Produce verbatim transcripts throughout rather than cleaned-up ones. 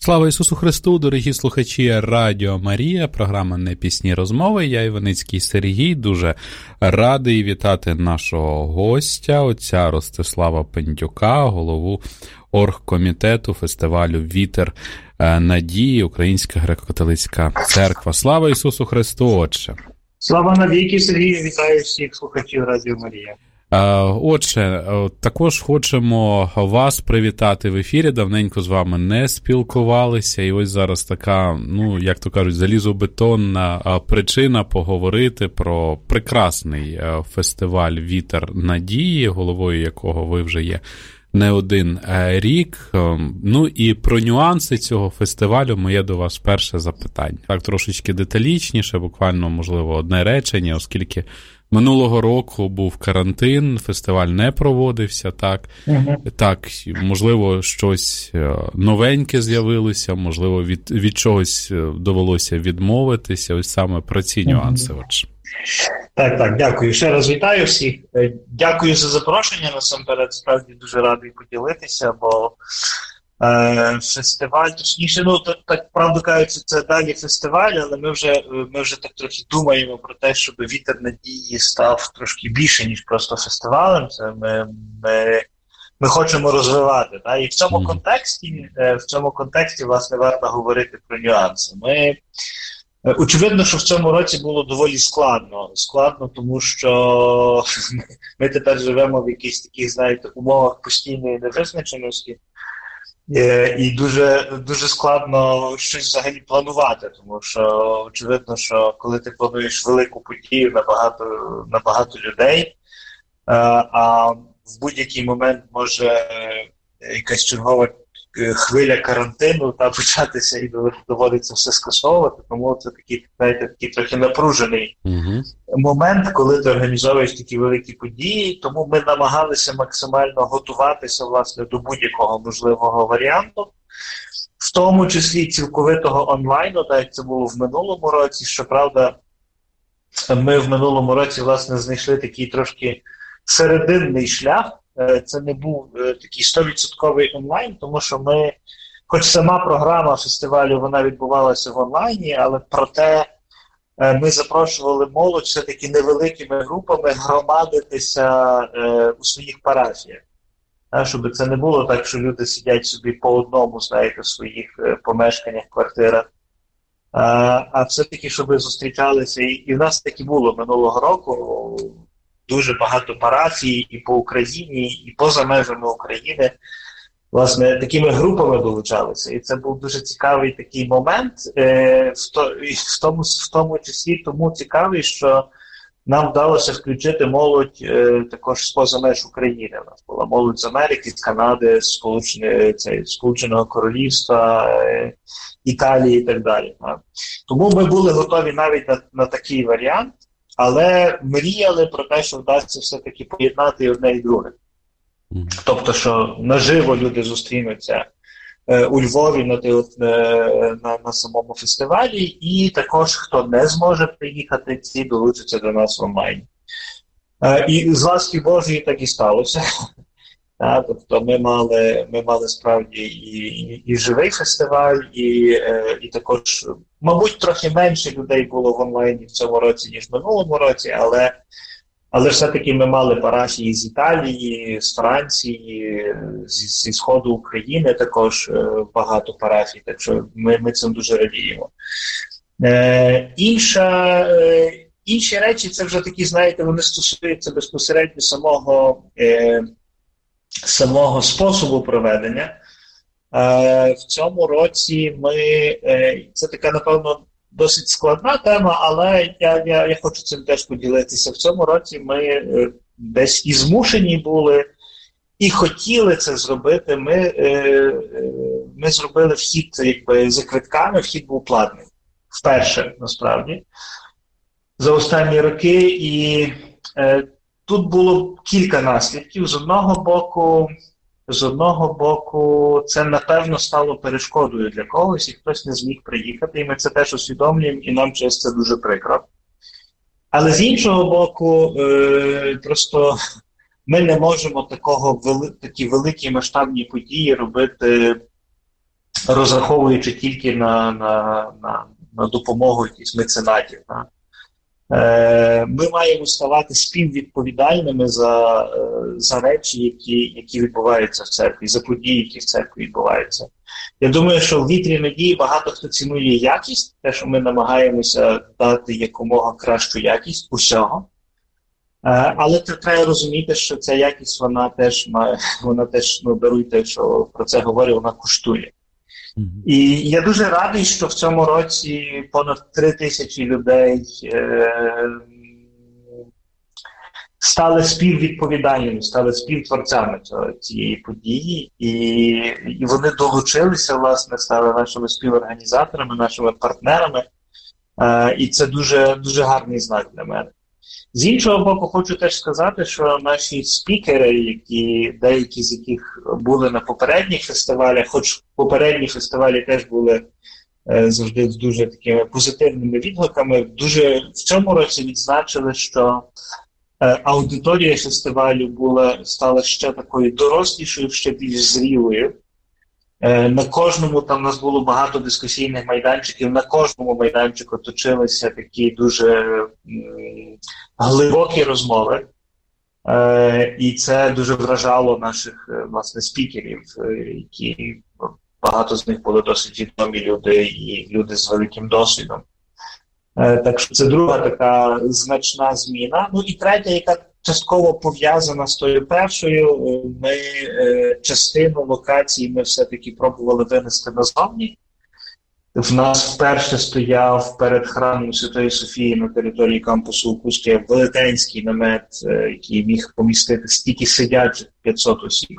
Слава Ісусу Христу, дорогі слухачі Радіо Марія, програма «Не пісні розмови». Я Іваницький Сергій, дуже радий вітати нашого гостя, отця Ростислава Пендюка, голову оргкомітету фестивалю «Вітер надії», Українська греко-католицька церква. Слава Ісусу Христу, Отче! Слава навіки, Сергій, вітаю всіх слухачів Радіо Марія. Отже, також хочемо вас привітати в ефірі, давненько з вами не спілкувалися, і ось зараз така, ну, як то кажуть, залізобетонна причина поговорити про прекрасний фестиваль «Вітер надії», головою якого ви вже є не один рік. Ну і про нюанси цього фестивалю моє до вас перше запитання. Так, трошечки деталічніше, буквально, можливо, одне речення, оскільки минулого року був карантин, фестиваль не проводився, так, угу. Так, можливо, щось новеньке з'явилося, можливо, від, від чогось довелося відмовитися, ось саме про ці нюанси. Угу. Отже. Так, так, дякую. Ще раз вітаю всіх. Дякую за запрошення, насамперед, справді дуже радий поділитися, бо е, фестиваль, точніше, ну, так, так правду кажучи, це далі фестиваль, але ми вже, ми вже так трохи думаємо про те, щоб «Вітер надії» став трошки більше, ніж просто фестивалем. Це ми, ми, ми хочемо розвивати. Так? І в цьому контексті, в цьому контексті, власне, варто говорити про нюанси. Ми Очевидно, що в цьому році було доволі складно. Складно, тому що ми тепер живемо в якихось таких, знаєте, умовах постійної невизначеності. І дуже, дуже складно щось взагалі планувати, тому що очевидно, що коли ти плануєш велику подію на багато, на багато людей, а в будь-який момент може якась чергова хвиля карантину та початися і доводиться все скасовувати, тому це такий, знаєте, такий трохи напружений uh-huh. момент, коли ти організовуєш такі великі події, тому ми намагалися максимально готуватися, власне, до будь-якого можливого варіанту, в тому числі цілковитого онлайну, так як це було в минулому році. Щоправда, ми в минулому році, власне, знайшли такий трошки серединний шлях. Це не був такий сто відсотків онлайн, тому що ми, хоч сама програма фестивалю, вона відбувалася в онлайні, але проте ми запрошували молодь все-таки невеликими групами громадитися у своїх парафіях. Щоб це не було так, що люди сидять собі по одному, знаєте, в своїх помешканнях, квартирах. А все-таки, щоб зустрічалися. І в нас так і було минулого року. Дуже багато парафій і по Україні, і поза межами України, власне, такими групами долучалися. І це був дуже цікавий такий момент, е, в, то, в, тому, в тому числі тому цікавий, що нам вдалося включити молодь е, також з-поза меж України. У нас була молодь з Америки, з Канади, з Сполученого Королівства, е, Італії і так далі. Так. Тому ми були готові навіть на, на такий варіант, але мріяли про те, що вдасться все-таки поєднати одне і друге. Mm. Тобто, що наживо люди зустрінуться е, у Львові на, е, на, на самому фестивалі, і також, хто не зможе приїхати, ці долучаться до нас онлайн. Е, і з ласки Божої так і сталося. А, тобто ми мали, ми мали справді і, і, і живий фестиваль, і, е, і також, мабуть, трохи менше людей було в онлайні в цьому році, ніж в минулому році, але, але все-таки ми мали парафії з Італії, з Франції, зі, зі Сходу України також е, багато парафій, так що ми, ми цим дуже радіємо. Е, інша, е, інші речі, це вже такі, знаєте, вони стосуються безпосередньо самого е, самого способу проведення. Е, в цьому році ми, е, це така, напевно, досить складна тема, але я, я, я хочу цим теж поділитися. В цьому році ми е, десь і змушені були, і хотіли це зробити. Ми, е, е, ми зробили вхід якби, за квитками, вхід був платний. Вперше, насправді, за останні роки. І е, тут було кілька наслідків. З одного боку, з одного боку, це, напевно, стало перешкодою для когось, і хтось не зміг приїхати, і ми це теж усвідомлюємо, і нам через це дуже прикро. Але з іншого боку, е, просто ми не можемо такого вели, такі великі масштабні події робити розраховуючи тільки на, на, на, на допомогу якихось меценатів. Да? Е, ми маємо ставати співвідповідальними за, е, за речі, які, які відбуваються в церкві, за події, які в церкві відбуваються. Я думаю, що в вітрі надії багато хто цінує якість, те, що ми намагаємося дати якомога кращу якість усього. Але треба розуміти, що ця якість, вона теж має, вона теж, ну, даруйте, що про це говорю, вона коштує. Mm-hmm. І я дуже радий, що в цьому році понад три тисячі людей е, стали співвідповідальними, стали співтворцями цього, цієї події, і, і вони долучилися, власне, стали нашими співорганізаторами, нашими партнерами, е, і це дуже, дуже гарний знак для мене. З іншого боку, хочу теж сказати, що наші спікери, які, деякі з яких були на попередніх фестивалях, хоч попередні фестивалі теж були е, завжди з дуже такими позитивними відгуками, дуже в цьому році відзначили, що е, аудиторія фестивалю була, стала ще такою дорослішою, ще більш зрілою. Е, на кожному, там у нас було багато дискусійних майданчиків, на кожному майданчику точилися такі дуже м, глибокі розмови, е, і це дуже вражало наших, власне, спікерів, е, які, багато з них були досить відомі люди і люди з великим досвідом. Е, так що це друга така значна зміна. Ну і третя, яка частково пов'язана з тою першою, ми е, частину локації ми все-таки пробували винести назовні. В нас вперше стояв перед храмом Святої Софії на території кампусу Укуська велетенський намет, е, який міг помістити стільки сидячих п'ятсот осіб.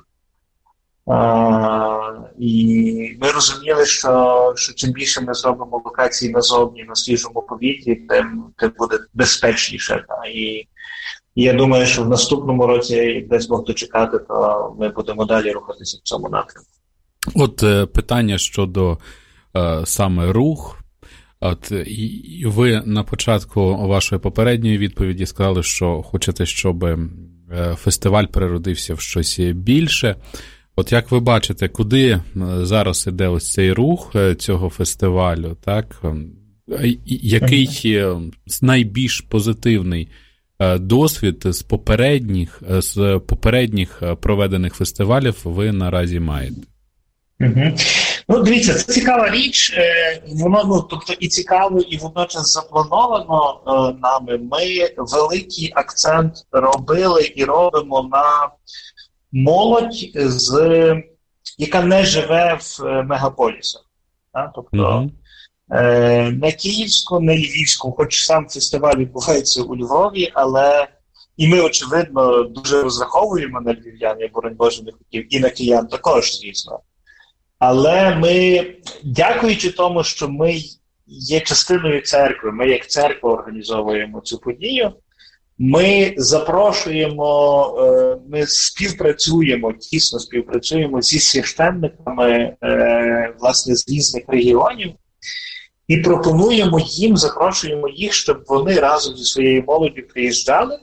А, і ми розуміли, що, що чим більше ми зробимо локації назовні, на свіжому повітрі, тим, тим буде безпечніше. Та, і І я думаю, що в наступному році, десь Бог дочекати, то ми будемо далі рухатися в цьому напрямку. От е, питання щодо е, саме рух. От, і ви на початку вашої попередньої відповіді сказали, що хочете, щоб е, фестиваль переродився в щось більше. От як ви бачите, куди зараз іде ось цей рух цього фестивалю, так? Який найбільш позитивний досвід з попередніх, з попередніх проведених фестивалів ви наразі маєте? Угу. Ну, дивіться, це цікава річ. Воно, ну, тобто, і цікаво, і водночас заплановано е, нами. Ми великий акцент робили і робимо на молодь, з, яка не живе в мегаполісах. Так? Тобто, угу. е, не київську, не львівську, хоч сам фестиваль відбувається у Львові, але і ми, очевидно, дуже розраховуємо на львів'ян, я, боронь Боже, не хотів, і на киян також, звісно. Але ми, дякуючи тому, що ми є частиною церкви, ми як церква організовуємо цю подію, ми запрошуємо, ми співпрацюємо, тісно співпрацюємо зі священниками, власне, з різних регіонів і пропонуємо їм, запрошуємо їх, щоб вони разом зі своєю молоддю приїжджали,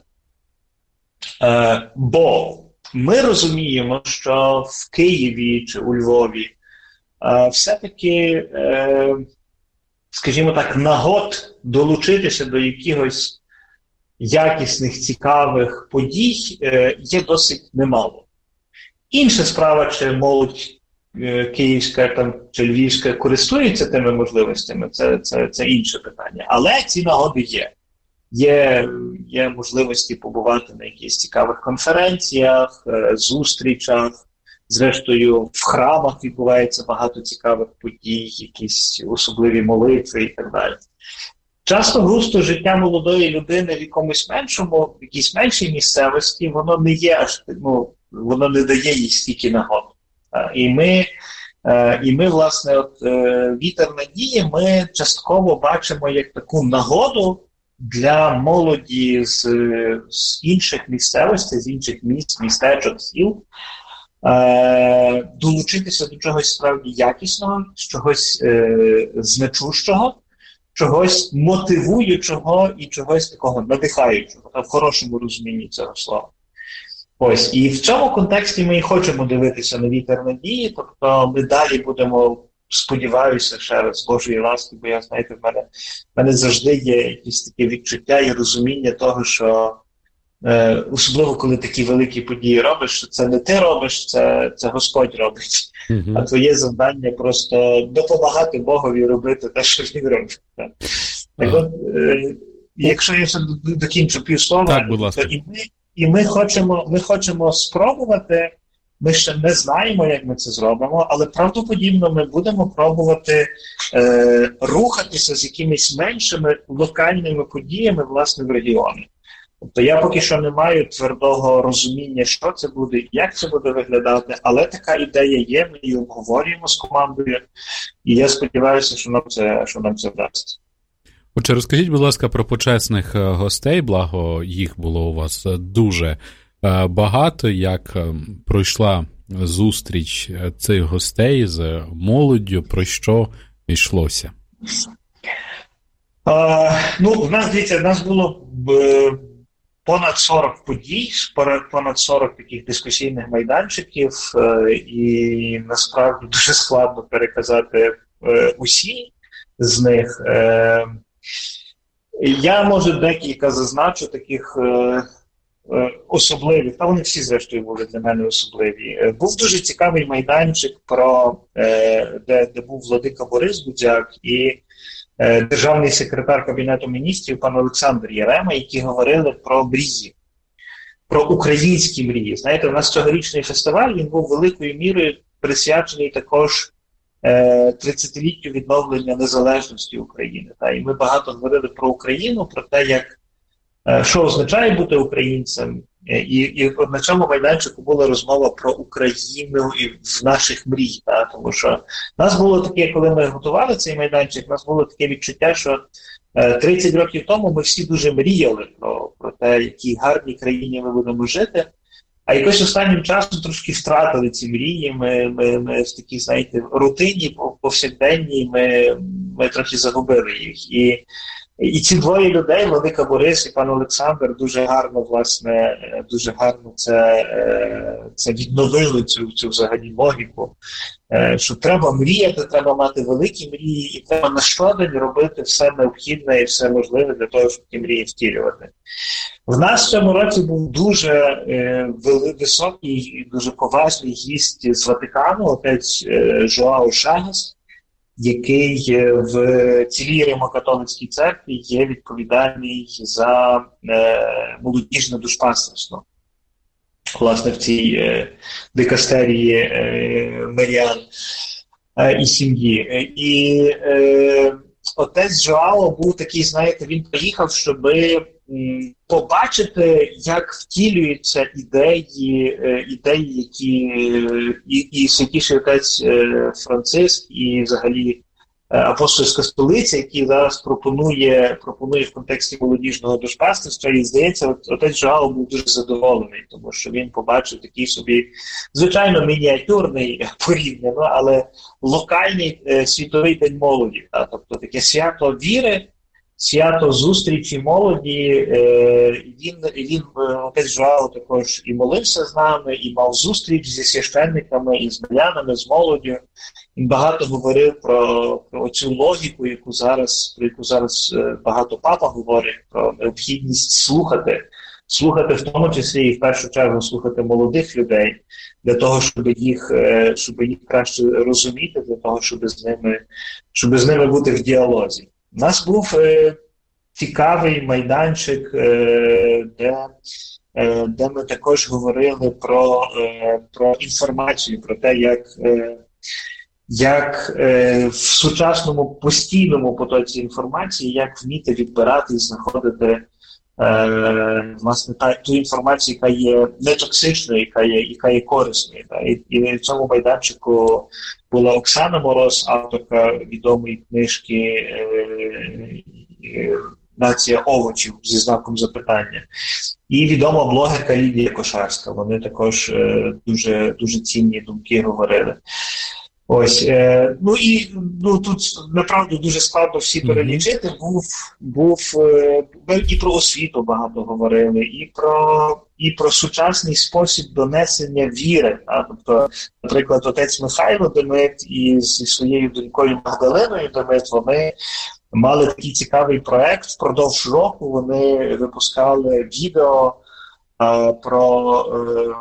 бо ми розуміємо, що в Києві чи у Львові все-таки, скажімо так, нагод долучитися до якихось якісних, цікавих подій є досить немало. Інша справа, чи молодь київська там, чи львівська користується тими можливостями, це, це, це інше питання. Але ці нагоди є. Є, є можливості побувати на якихось цікавих конференціях, зустрічах. Зрештою, в храмах відбувається багато цікавих подій, якісь особливі молитви і так далі. Часто густо життя молодої людини в якомусь меншому, в якійсь меншій місцевості, воно не є аж, ну, воно не дає їй стільки нагод. І ми, і ми, власне, от «Вітер надії» ми частково бачимо як таку нагоду для молоді з, з інших місцевостей, з інших міст, містечок, сіл, е, долучитися до чогось справді якісного, чогось е, значущого, чогось мотивуючого і чогось такого надихаючого, в хорошому розумінні цього слова. Ось, і в цьому контексті ми і хочемо дивитися на «Вітер надії», тобто ми далі будемо сподіваюся, ще раз, з Божої ласки, бо я, знаєте, в мене, в мене завжди є якісь таке відчуття і розуміння того, що е, особливо, коли такі великі події робиш, що це не ти робиш, це, це Господь робить. Mm-hmm. А твоє завдання просто допомагати Богові робити те, що Він робить. Так, так от, е, якщо я ще докінчу півслова, так, будь ласка. то і ми, і ми хочемо, ми хочемо спробувати. Ми ще не знаємо, як ми це зробимо, але правдоподібно ми будемо пробувати е, рухатися з якимись меншими локальними подіями, власне, в регіоні. Тобто я поки що не маю твердого розуміння, що це буде, як це буде виглядати, але така ідея є, ми її обговорюємо з командою, і я сподіваюся, що нам це, що нам це вдасться. Отже, розкажіть, будь ласка, про почесних гостей, благо їх було у вас дуже багато, як пройшла зустріч цих гостей з молоддю, про що йшлося? А, ну, в нас, дивіться, в нас було б, понад сорок подій, понад сорок таких дискусійних майданчиків, і насправді дуже складно переказати усі з них. Я, може, декілька зазначу таких особливі, та вони всі, зрештою, були для мене особливі. Був дуже цікавий майданчик, про, де, де був владика Борис Будзяк і державний секретар Кабінету міністрів пан Олександр Ярема, які говорили про мрії, про українські мрії. Знаєте, у нас цьогорічний фестиваль, він був великою мірою присвячений також тридцятиліттю відновлення незалежності України. Та, і ми багато говорили про Україну, про те, як що означає бути українцем, і, і на цьому майданчику була розмова про Україну і в наших мрій, та, тому що в нас було таке, коли ми готували цей майданчик, в нас було таке відчуття, що тридцять років тому ми всі дуже мріяли про, про те, в якій гарній країні ми будемо жити, а якось останнім часом трошки втратили ці мрії, ми, ми, ми в такій, знаєте, рутині, повсякденній, ми, ми трохи загубили їх. І І ці двоє людей, владика Борис і пан Олександр, дуже гарно, власне, дуже гарно це, це відновили, цю, цю взагалі логіку, що треба мріяти, треба мати великі мрії, і треба на щодень робити все необхідне і все можливе для того, щоб ті мрії втілювати. В нас в цьому році був дуже е, високий і дуже поважний гість з Ватикану, отець е, Жоао Шагас, який в цілій Римо-католицькій церкві є відповідальний за е, молодіжне душпастерство. Власне, в цій е, дикастерії е, мирян е, і сім'ї. І е, отець Жоао був такий, знаєте, він приїхав, щоби побачити, як втілюються ідеї, ідеї, які і, і Святіший отець Франциск, і взагалі апостольська столиця, які зараз пропонує, пропонує в контексті молодіжного душпастерства. І, здається, от, отець Жоао був дуже задоволений, тому що він побачив такий собі, звичайно, мініатюрний порівняно, але локальний е, світовий день молоді. Та? Тобто таке свято віри, свято зустрічі молоді. Е, він, він, отець Жоао також і молився з нами, і мав зустріч зі священниками, і з мирянами, з молоддю. Він багато говорив про, про цю логіку, яку зараз, про яку зараз багато папа говорить, про необхідність слухати, слухати в тому числі і в першу чергу слухати молодих людей, для того, щоб їх, щоб їх краще розуміти, для того, щоб з ними, щоб з ними бути в діалозі. У нас був е, цікавий майданчик, е, де, е, де ми також говорили про, е, про інформацію, про те, як, е, як е, в сучасному постійному потоці інформації, як вміти відбирати і знаходити е, власне та, ту інформацію, яка є нетоксичною, яка є, яка є корисною. Та, і, і в цьому майданчику була Оксана Мороз, авторка відомої книжки е, е, «Нація овочів» зі знаком запитання. І відома блогерка Лідія Кошарська. Вони також е, дуже, дуже цінні думки говорили. Ось, е, ну і ну, тут, направду, дуже складно всі перелічити. Був, був, е, ми і про освіту багато говорили, і про, і про сучасний спосіб донесення віри. А? Тобто, наприклад, отець Михайло Демит і зі своєю донькою Магдалиною Демит, вони мали такий цікавий проект. Впродовж року вони випускали відео е, про... Е,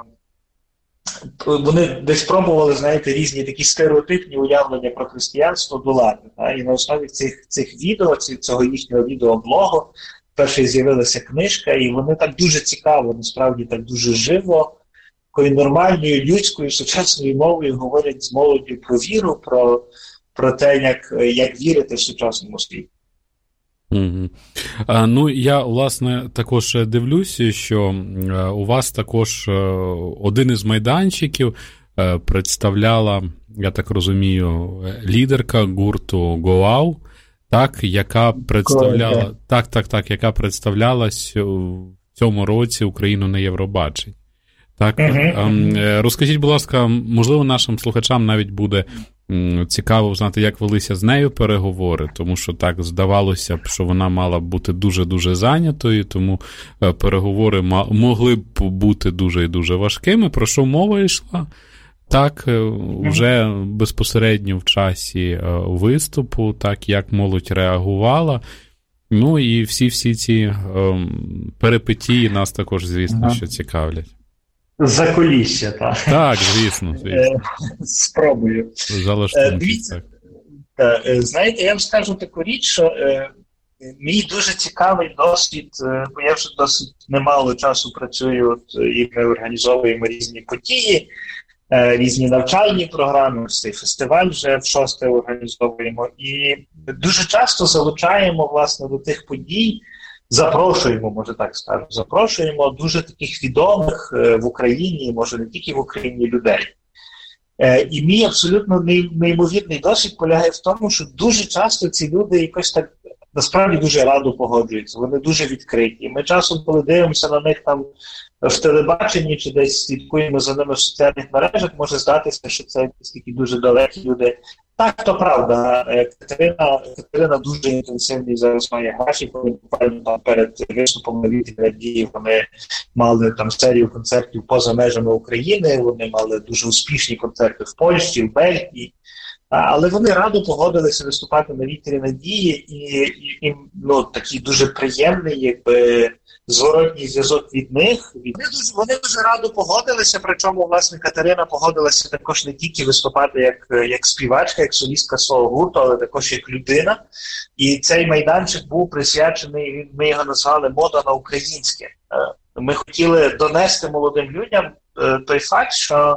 Вони десь пробували, знаєте, різні такі стереотипні уявлення про християнство долати. Та? І на основі цих, цих відео, цього їхнього відеоблогу, перше з'явилася книжка, і вони так дуже цікаво, насправді так дуже живо, такою нормальною, людською, сучасною мовою говорять з молоддю про віру, про, про те, як, як вірити в сучасному світі. Угу. А, ну, я, власне, також дивлюся, що у вас також один із майданчиків представляла, я так розумію, лідерка гурту Go-Out, так, яка представляла, так, так, так, яка представлялась в цьому році Україну на Євробаченні. Так, uh-huh. Розкажіть, будь ласка, можливо, нашим слухачам навіть буде цікаво знати, як велися з нею переговори, тому що так здавалося б, що вона мала бути дуже-дуже зайнятою, тому переговори могли б бути дуже і дуже важкими. Про що мова йшла? Так, вже безпосередньо в часі виступу, так, як молодь реагувала. Ну і всі-всі ці перипетії нас також, звісно, uh-huh. що цікавлять. Закулісся, так. Так, звісно, звісно. Спробую. Дивіться, так, знаєте, я вам скажу таку річ, що е, мій дуже цікавий досвід, е, бо я вже досить немало часу працюю, от, і ми організовуємо різні події, е, різні навчальні програми, цей фестиваль вже в шосте організовуємо, і дуже часто залучаємо, власне, до тих подій, запрошуємо, може так скажу, запрошуємо дуже таких відомих е, в Україні, може не тільки в Україні, людей. Е, і мій абсолютно неймовірний досвід полягає в тому, що дуже часто ці люди якось так насправді дуже радо погоджуються, вони дуже відкриті. Ми часом, коли дивимося на них там в телебаченні чи десь слідкуємо за ними в соціальних мережах, може здатися, що це якісь такі дуже далекі люди. Так, то правда. Катерина, Катерина дуже інтенсивний зараз має графік, вони буквально там перед виступом на «Вітрі надії» вони мали там серію концертів поза межами України, вони мали дуже успішні концерти в Польщі, в Бельгії. Але вони радо погодилися виступати на «Вітрі надії», і, і, і ну, такий дуже приємний, якби, зворотній зв'язок від них. Вони дуже, вони дуже радо погодилися, причому, власне, Катерина погодилася також не тільки виступати як, як співачка, як солістка свого гурту, але також як людина. І цей майданчик був присвячений, ми його назвали «Мода на українське». Ми хотіли донести молодим людям той факт, що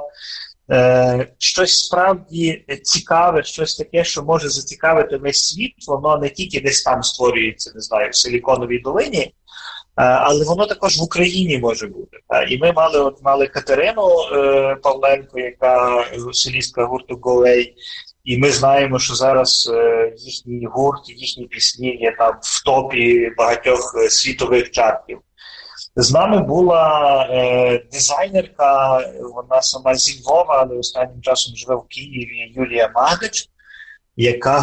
Е, щось справді цікаве, щось таке, що може зацікавити весь світ, воно не тільки десь там створюється, не знаю, в Силіконовій долині, е, але воно також в Україні може бути. Та? І ми мали, от, мали Катерину е, Павленко, яка солістка гурту Go-Away, і ми знаємо, що зараз е, їхній гурт, їхні пісні є там в топі багатьох е, світових чартів. З нами була е, дизайнерка, вона сама зі Львова, але останнім часом живе в Києві, Юлія Магдич, яка,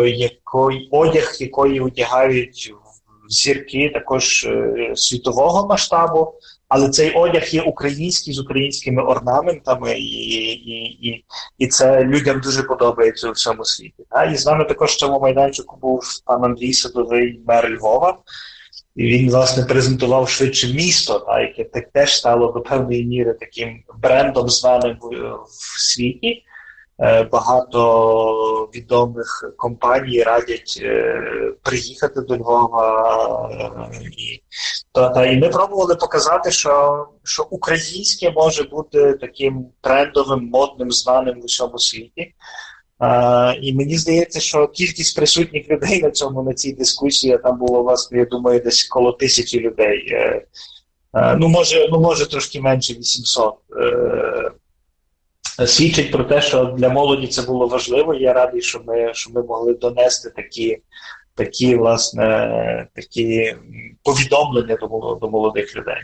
якої, одяг якої одягають зірки також е, світового масштабу, але цей одяг є український, з українськими орнаментами, і, і, і, і це людям дуже подобається у всьому світі. А? І з нами також в цьому майданчику був пан Андрій Садовий, мер Львова. І він, власне, презентував швидше місто, та, яке так теж стало до певної міри таким брендом, знаним в, в світі. Е, багато відомих компаній радять е, приїхати до Львова. Е, і, та, та, і ми пробували показати, що, що українське може бути таким трендовим, модним, знаним в усьому світі. Uh, і мені здається, що кількість присутніх людей на цьому, на цій дискусії, там було, власне, я думаю, десь коло тисячі людей. Uh, uh, ну, може, ну, може, трошки менше вісімсот. Uh, свідчить про те, що для молоді це було важливо. Я радий, що ми, що ми могли донести такі, такі, власне, такі повідомлення до, до молодих людей.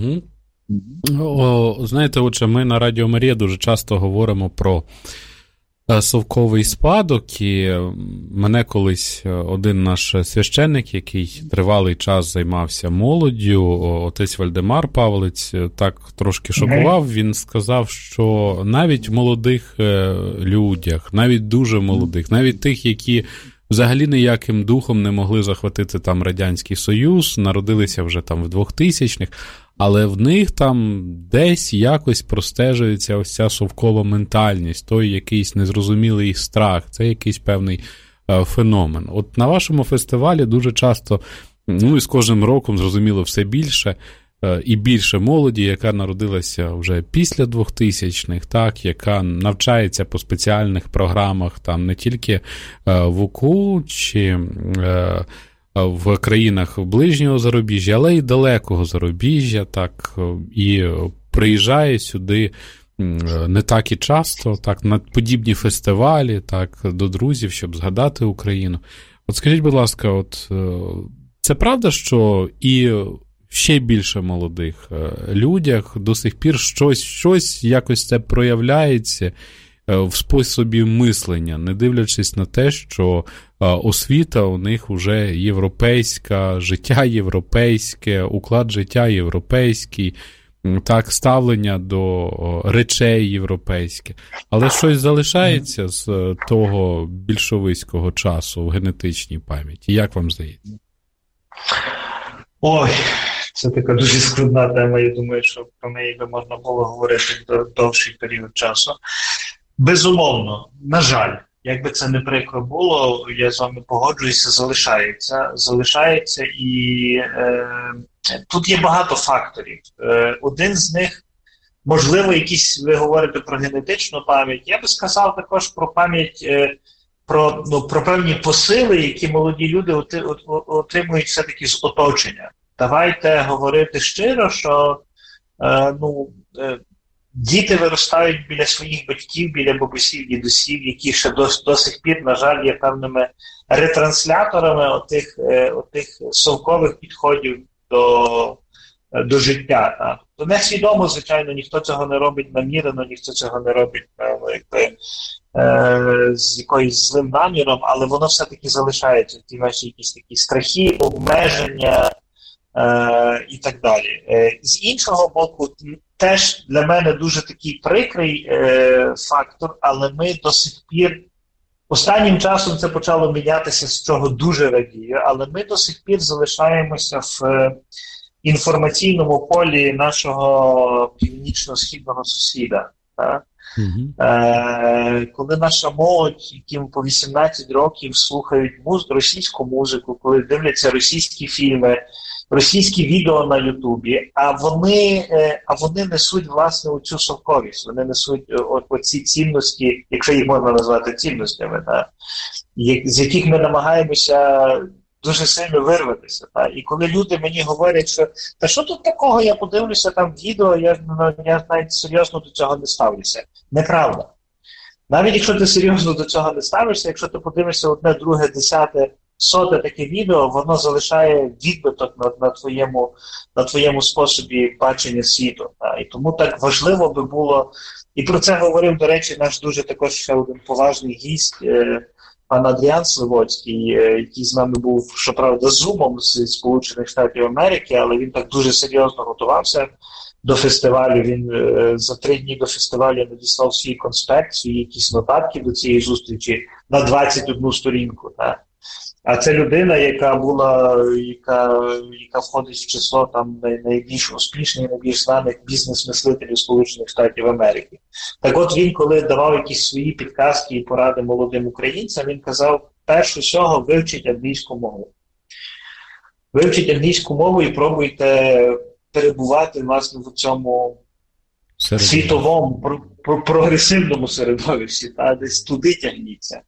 Угу. О, знаєте, отже, ми на Радіо Марія дуже часто говоримо про совковий спадок, і мене колись один наш священник, який тривалий час займався молоддю, отець Вальдемар Павлець, так трошки шокував. Він сказав, що навіть в молодих людях, навіть дуже молодих, навіть тих, які взагалі ніяким духом не могли захватити там Радянський Союз, народилися вже там в двохтисячних, але в них там десь якось простежується ось ця совкова ментальність, той якийсь незрозумілий страх, це якийсь певний е, феномен. От на вашому фестивалі дуже часто, ну і з кожним роком, зрозуміло, все більше е, і більше молоді, яка народилася вже після двохтисячних, так, яка навчається по спеціальних програмах, там не тільки е, в УКУ чи е, в країнах ближнього зарубіжжя, але й далекого зарубіжжя, так, і приїжджає сюди не так і часто, так, на подібні фестивалі, так, до друзів, щоб згадати Україну. От скажіть, будь ласка, от це правда, що і ще більше молодих людях до сих пір щось, щось якось це проявляється в способі мислення, не дивлячись на те, що освіта у них вже європейська, життя європейське, уклад життя європейський, так, ставлення до речей європейське. Але щось залишається з того більшовицького часу в генетичній пам'яті. Як вам здається? Ой, це така дуже складна тема. Я думаю, що про неї би можна було говорити довший період часу. Безумовно, на жаль, як би це не прикро було, я з вами погоджуюся, залишається. Залишається і е, тут є багато факторів. Е, один з них, можливо, якісь, ви говорите про генетичну пам'ять, я би сказав також про пам'ять, е, про, ну, про певні посили, які молоді люди отримують все-таки з оточення. Давайте говорити щиро, що е, ну, е, діти виростають біля своїх батьків, біля бабусів, дідусів, які ще до, до сих пір, на жаль, є певними ретрансляторами отих, е, отих совкових підходів до, до життя. Так. То несвідомо, звичайно, ніхто цього не робить намірено, ніхто цього не робить ну, якби, е, з якоюсь злим наміром, але воно все-таки залишається, ті ваші якісь такі страхи, обмеження е, і так далі. Е, з іншого боку, теж для мене дуже такий прикрий е, фактор, але ми до сих пір, останнім часом це почало мінятися, з чого дуже радію, але ми до сих пір залишаємося в е, інформаційному полі нашого північно-східного сусіда. Так? Mm-hmm. Е, коли наша молодь, яким по вісімнадцять років слухають муз... російську музику, коли дивляться російські фільми, російські відео на Ютубі, а вони, а вони несуть, власне, оцю совковість, вони несуть о, оці цінності, якщо їх можна назвати цінностями, та, з яких ми намагаємося дуже сильно вирватися. Та. І коли люди мені говорять, що та що тут такого, я подивлюся там відео, я, я навіть серйозно до цього не ставлюся. Неправда. Навіть якщо ти серйозно до цього не ставишся, якщо ти подивишся одне, друге, десяте, соте таке відео, воно залишає відбиток на, на, твоєму, на твоєму способі бачення світу. Та. І тому так важливо би було, і про це говорив, до речі, наш дуже також ще один поважний гість, е, пан Адріан Сливоцький, е, який з нами був, щоправда, зумом з Сполучених Штатів Америки, але він так дуже серйозно готувався до фестивалю. Він е, за три дні до фестивалю надіслав свій конспект, свої якісь нотатки до цієї зустрічі на двадцять одну сторінку. Та. А це людина, яка була, яка, яка входить в число там найбільш успішних, найбільш знаних бізнес-мислителів Сполучених Штатів Америки. Так от він, коли давав якісь свої підказки і поради молодим українцям, він казав, перш усього, вивчіть англійську мову. Вивчіть англійську мову і пробуйте перебувати, власне, в цьому середовищі. Світовому, про, про, прогресивному середовищі, та десь туди тягніться.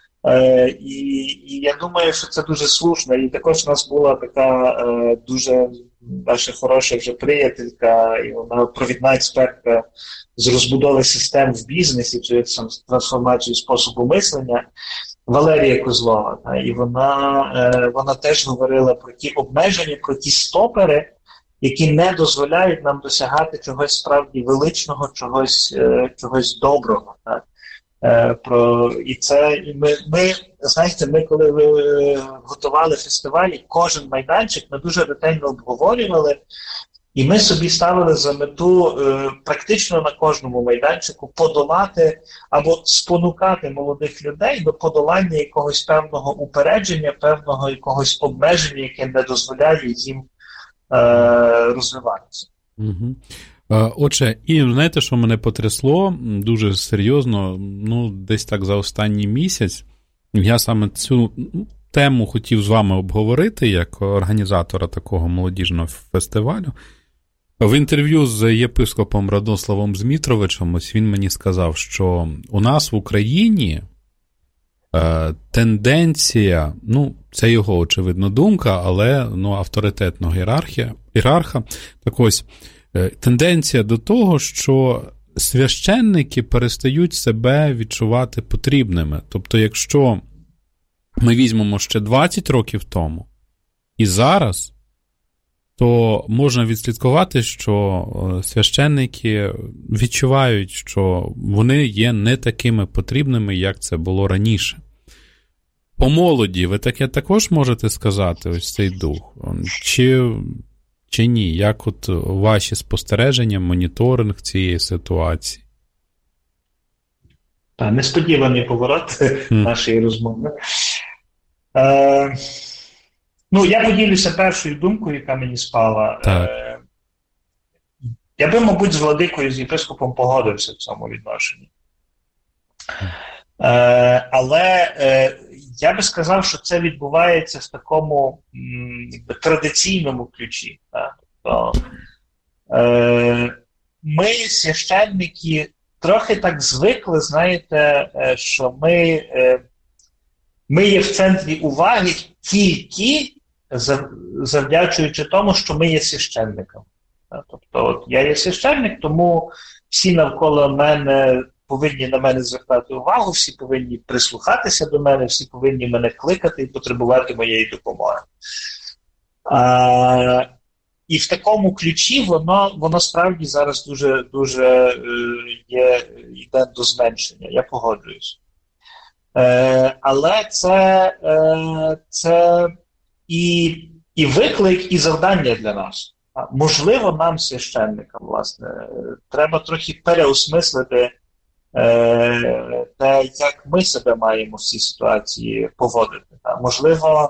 Е, і, і я думаю, що це дуже слушно. І також у нас була така е, дуже наша хороша вже приятелька, і вона провідна експертка з розбудови систем в бізнесі, чи трансформації способу мислення, Валерія Козлова. Та, і вона, е, вона теж говорила про ті обмеження, про ті стопери, які не дозволяють нам досягати чогось справді величного, чогось, е, чогось доброго. Та. Е, про, і це, і ми, ми, знаєте, ми коли ви готували фестивалі, кожен майданчик ми дуже ретельно обговорювали, і ми собі ставили за мету е, практично на кожному майданчику подолати або спонукати молодих людей до подолання якогось певного упередження, певного якогось обмеження, яке не дозволяє їм е, розвиватися. Угу. Отже, і знаєте, що мене потрясло дуже серйозно, ну, десь так за останній місяць, я саме цю тему хотів з вами обговорити, як організатора такого молодіжного фестивалю. В інтерв'ю з єпископом Радославом Змітровичем, ось він мені сказав, що у нас в Україні е, тенденція, ну, це його, очевидно, думка, але, ну, авторитетного ієрархія, ієрарха, так ось, тенденція до того, що священники перестають себе відчувати потрібними. Тобто, якщо ми візьмемо ще двадцять років тому і зараз, то можна відслідкувати, що священники відчувають, що вони є не такими потрібними, як це було раніше. По молоді ви таке також можете сказати, ось цей дух? Чи... Чи ні? Як от ваші спостереження, моніторинг цієї ситуації? Та, несподіваний поворот mm. нашої розмови. Е, ну, я поділюся першою думкою, яка мені спала. Е, я би, мабуть, з владикою, з єпископом погодився в цьому відношенні. Е, але е, я би сказав, що це відбувається в такому м, традиційному ключі. Так? Тобто, е, ми, священники, трохи так звикли, знаєте, е, що ми, е, ми є в центрі уваги тільки завдячуючи тому, що ми є священниками. Так? Тобто, от, я є священник, тому всі навколо мене повинні на мене звертати увагу, всі повинні прислухатися до мене, всі повинні мене кликати і потребувати моєї допомоги. А, і в такому ключі воно, воно справді зараз дуже, дуже є, йде до зменшення, я погоджуюсь. Е, але це, е, це і, і виклик, і завдання для нас. Можливо, нам, священникам, власне, треба трохи переосмислити те, як ми себе маємо в цій ситуації поводити. Можливо,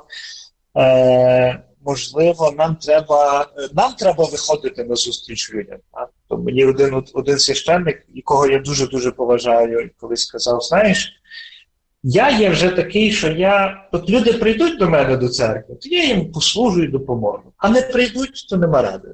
можливо, нам треба, нам треба виходити на зустріч людям. То мені один, один священник, якого я дуже-дуже поважаю, колись сказав, знаєш, я є вже такий, що я, от люди прийдуть до мене до церкви, то я їм послужу і допоможу. А не прийдуть, то нема ради.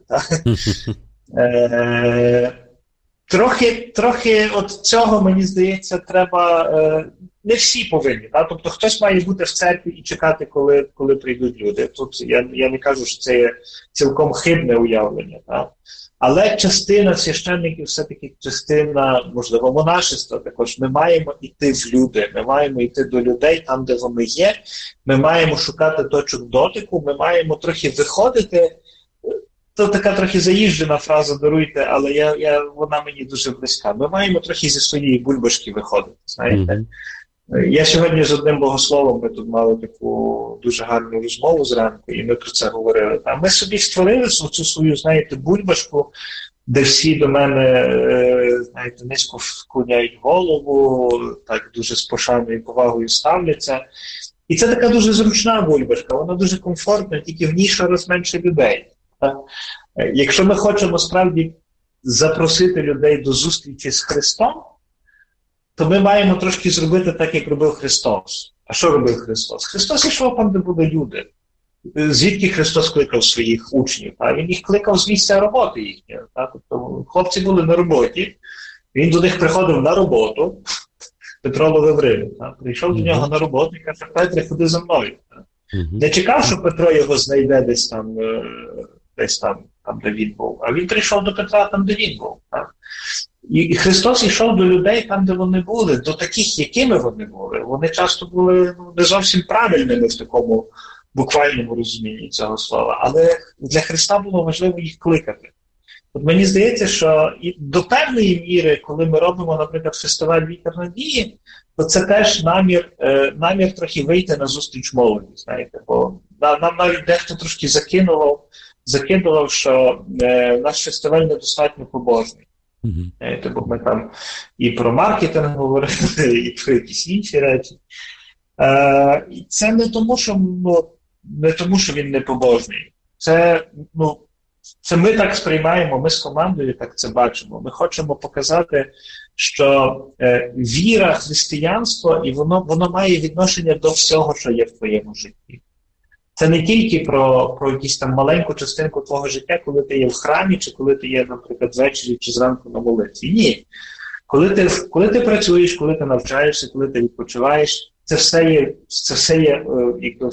Трохи, трохи от цього, мені здається, треба, е, не всі повинні, так? Тобто хтось має бути в церкві і чекати, коли, коли прийдуть люди. Тут я, я не кажу, що це є цілком хибне уявлення, так? Але частина священників, все-таки частина, можливо, монашества також. Ми маємо йти в люди, ми маємо йти до людей там, де вони є, ми маємо шукати точок дотику, ми маємо трохи виходити. Це така трохи заїжджена фраза, даруйте, але я, я, вона мені дуже близька. Ми маємо трохи зі своєї бульбашки виходити, знаєте. Mm-hmm. Я сьогодні з одним богословом, ми тут мали таку дуже гарну розмову зранку, і ми про це говорили. А ми собі створили цю свою, знаєте, бульбашку, де всі до мене, знаєте, низько вклоняють голову, так дуже з пошаною і повагою ставляться. І це така дуже зручна бульбашка, вона дуже комфортна, тільки в ній щораз менше людей. Якщо ми хочемо справді запросити людей до зустрічі з Христом, то ми маємо трошки зробити так, як робив Христос. А що робив Христос? Христос йшов там, де були люди. Звідки Христос кликав своїх учнів? А Він їх кликав з місця роботи їхньої. Тобто хлопці були на роботі, він до них приходив на роботу, Петро ловив рибу. Прийшов mm-hmm. до нього на роботу і каже, Петре, ходи за мною. Mm-hmm. Не чекав, що Петро його знайде десь там, десь там, там, де він був. А він прийшов до Петра там, де він був. Так? І Христос йшов до людей там, де вони були, до таких, якими вони були. Вони часто були не зовсім правильними в такому буквальному розумінні цього слова. Але для Христа було важливо їх кликати. От мені здається, що і до певної міри, коли ми робимо, наприклад, фестиваль «Вітер надії», то це теж намір, е, намір трохи вийти на зустріч молоді, знаєте, бо нам, нам навіть дехто трошки закинував, закидував, що е, наш фестиваль недостатньо побожний. Mm-hmm. Знаєте, бо ми там і про маркетинг говорили, і про якісь інші речі. Е, і це не тому, що, ну, не тому, що він не побожний. Це, ну, це ми так сприймаємо, ми з командою так це бачимо. Ми хочемо показати, що е, віра, християнство, і воно, воно має відношення до всього, що є в твоєму житті. Це не тільки про, про якусь там маленьку частинку твого життя, коли ти є в храмі, чи коли ти є, наприклад, ввечері чи зранку на молитві. Ні. Коли ти, коли ти працюєш, коли ти навчаєшся, коли ти відпочиваєш, це все є, це все є, е, якби,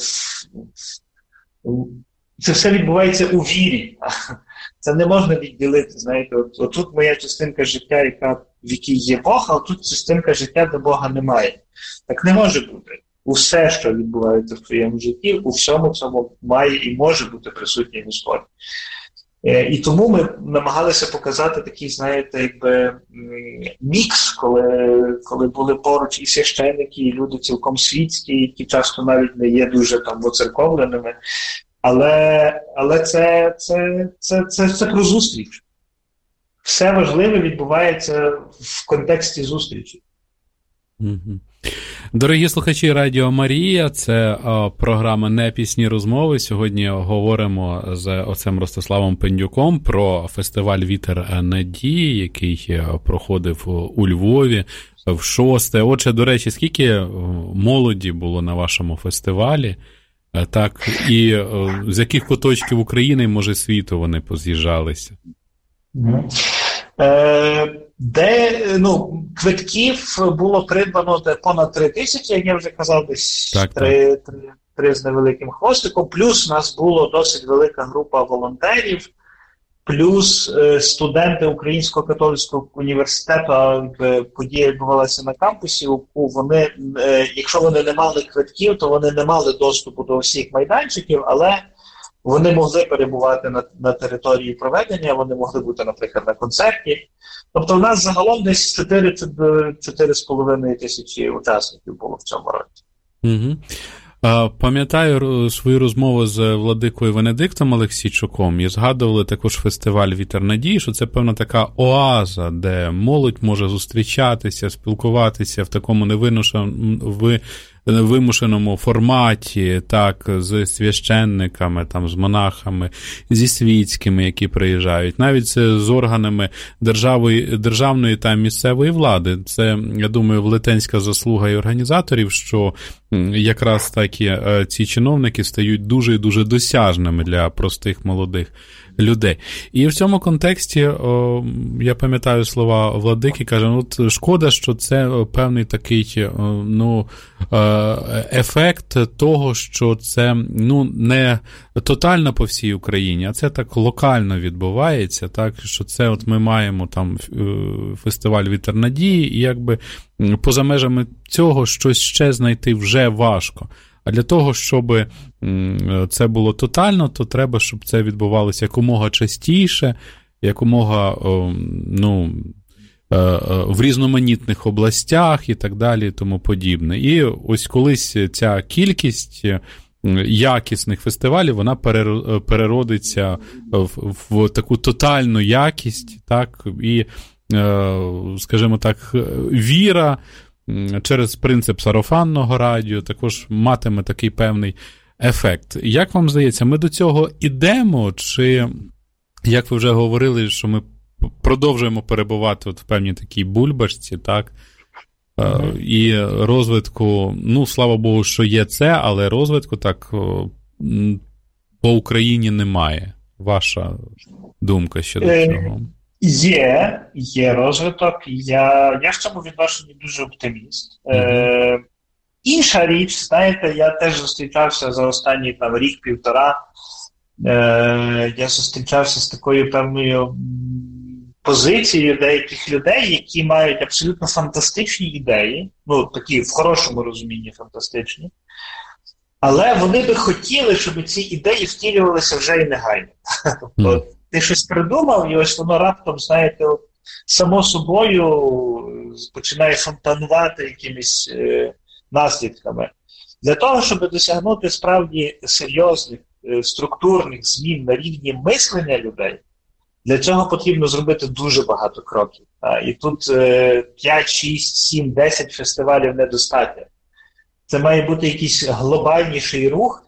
це все відбувається у вірі. Це не можна відділити, знаєте. От, отут моя частинка життя, яка, в якій є Бог, а тут частинка життя, де Бога немає. Так не може бути. Усе, що відбувається в твоєму житті, у всьому цьому має і може бути присутній Господь. І тому ми намагалися показати такий, знаєте, якби мікс, коли, коли були поруч і священники, і люди цілком світські, які часто навіть не є дуже там оцерковленими. Але, але це, це, це, це, це про зустріч. Все важливе відбувається в контексті зустрічі. Mm-hmm. Дорогі слухачі Радіо Марія, це о, програма «Не пісні розмови». Сьогодні говоримо з отцем Ростиславом Пендюком про фестиваль «Вітер надії», який проходив у Львові в шосте. Отже, до речі, скільки молоді було на вашому фестивалі? Так, і о, з яких куточків України, може, світу вони поз'їжджалися? Mm-hmm. Е, де, ну, квитків було придбано де понад три тисячі, як я вже казав, десь так, три, так. три, три з невеликим хвостиком, плюс у нас була досить велика група волонтерів, плюс е, студенти Українського католицького університету, е, подія відбувалася на кампусі, вони, е, якщо вони не мали квитків, то вони не мали доступу до всіх майданчиків, але вони могли перебувати на, на території проведення, вони могли бути, наприклад, на концерті. Тобто в нас загалом десь чотири з половиною тисячі учасників було в цьому році. Угу. Пам'ятаю свою розмову з владикою Венедиктом Олексійчуком, і згадували також фестиваль «Вітер надії», що це, певна, така оаза, де молодь може зустрічатися, спілкуватися в такому невимушеному форматі, так, з священниками, там, з монахами, зі світськими, які приїжджають, навіть з органами держави, державної та місцевої влади. Це, я думаю, велетенська заслуга і організаторів, що якраз такі ці чиновники стають дуже і дуже досяжними для простих молодих людей. І в цьому контексті, о, я пам'ятаю слова владики, каже, от шкода, що це певний такий, о, ну, ефект того, що це, ну, не тотально по всій Україні, а це так локально відбувається, так, що це от ми маємо там фестиваль «Вітер надії», і якби поза межами цього щось ще знайти вже важко. А для того, щоб це було тотально, то треба, щоб це відбувалося якомога частіше, якомога, ну, в різноманітних областях і так далі, і тому подібне. І ось колись ця кількість якісних фестивалів, вона переродиться в, в таку тотальну якість, так, і, скажімо так, віра через принцип сарафанного радіо також матиме такий певний ефект. Як вам здається, ми до цього ідемо, чи, як ви вже говорили, що ми продовжуємо перебувати от в певній такій бульбашці, так, mm-hmm. і розвитку, ну, слава Богу, що є це, але розвитку так по Україні немає. Ваша думка щодо цього? Є, є розвиток. Я, я в цьому відношенні дуже оптиміст. Mm-hmm. Е, інша річ, знаєте, я теж зустрічався за останній там рік-півтора. Е, я зустрічався з такою певною позицією деяких людей, які мають абсолютно фантастичні ідеї, ну, такі в хорошому розумінні фантастичні, але вони би хотіли, щоб ці ідеї втілювалися вже і негайно. Тобто, ти щось придумав, і ось воно раптом, знаєте, от, само собою починає фонтанувати якимись е, наслідками. Для того, щоб досягнути справді серйозних е, структурних змін на рівні мислення людей, для цього потрібно зробити дуже багато кроків. А, і тут е, п'ять, шість, сім, десять фестивалів недостатньо. Це має бути якийсь глобальніший рух.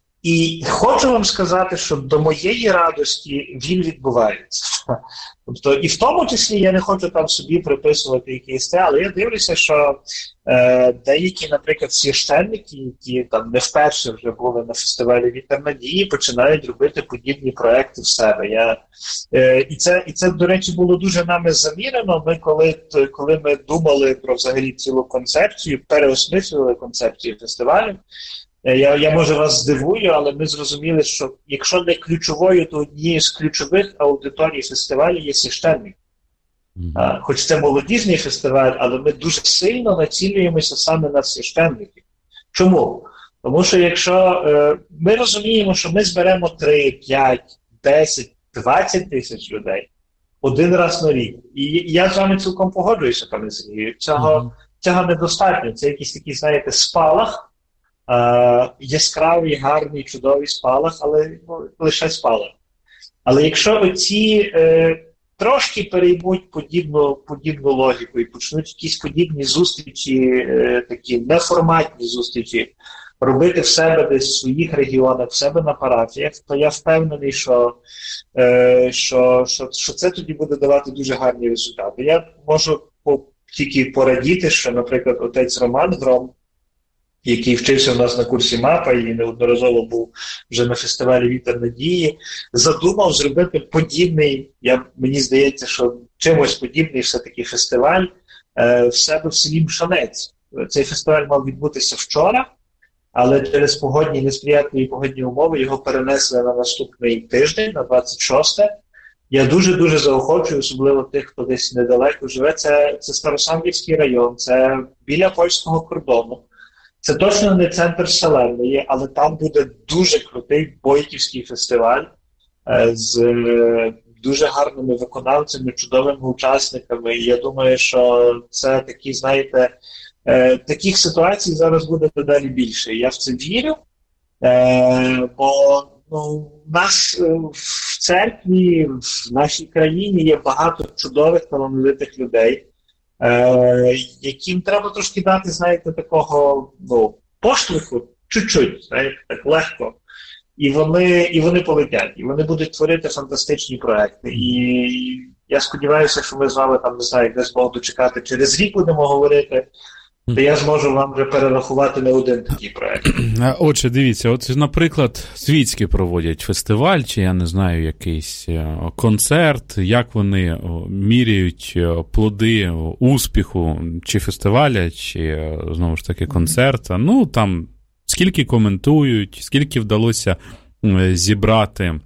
І хочу вам сказати, що до моєї радості він відбувається. Тобто, і в тому числі я не хочу там собі приписувати якісь те, але я дивлюся, що е, деякі, наприклад, священники, які там не вперше вже були на фестивалі «Вітер надії», починають робити подібні проекти в себе. Я, е, і, це, і це, до речі, було дуже нами замірено. Ми, коли, коли ми думали про взагалі цілу концепцію, переосмислювали концепцію фестивалю, Я, я, може, вас здивую, але ми зрозуміли, що якщо не ключовою, то однією з ключових аудиторій фестивалю є священник. Mm-hmm. А, хоч це молодіжний фестиваль, але ми дуже сильно націлюємося саме на священників. Чому? Тому що якщо е, ми розуміємо, що ми зберемо три, п'ять, десять, двадцять тисяч людей один раз на рік. І, і я з вами цілком погоджуюся, пане Сергію. Цього, mm-hmm. цього недостатньо. Це якийсь такий, знаєте, спалах, Uh, яскравий, гарний, чудовий спалах, але ну, лише спалах. Але якщо оці е, трошки переймуть подібну, подібну логіку і почнуть якісь подібні зустрічі, е, такі неформатні зустрічі, робити в себе десь в своїх регіонах, в себе на парафіях, то я впевнений, що, е, що, що, що це тоді буде давати дуже гарні результати. Я можу по, тільки порадіти, що, наприклад, отець Роман Гром, який вчився у нас на курсі МАПа і неодноразово був вже на фестивалі «Вітер надії», задумав зробити подібний, я, мені здається, що чимось подібний все-таки фестиваль е, в себе в селі Мшанець. Цей фестиваль мав відбутися вчора, але через погодні, несприятливі погодні умови його перенесли на наступний тиждень, на двадцять шосте. Я дуже-дуже заохочую, особливо тих, хто десь недалеко живе. Це, це Старосамбірський район, це біля польського кордону. Це точно не центр Селенної, але там буде дуже крутий бойківський фестиваль е, з е, дуже гарними виконавцями, чудовими учасниками. І я думаю, що це такі, знаєте, е, таких ситуацій зараз буде дедалі більше. Я в це вірю, е, бо ну, в нас е, в церкві, в нашій країні є багато чудових, талановитих людей, Е, яким треба трошки дати, знаєте, такого ну, поштовху, чуть-чуть, знаєте, так легко. І вони, і вони полетять, і вони будуть творити фантастичні проекти. І я сподіваюся, що ми з вами, там, не знаю, десь Бог дочекати, через рік будемо говорити, то я зможу вам вже перерахувати не один такий проект. Отже, дивіться, от, наприклад, світські проводять фестиваль, чи, я не знаю, якийсь концерт, як вони міряють плоди успіху чи фестиваля, чи, знову ж таки, концерта. Ну, там, скільки коментують, скільки вдалося зібрати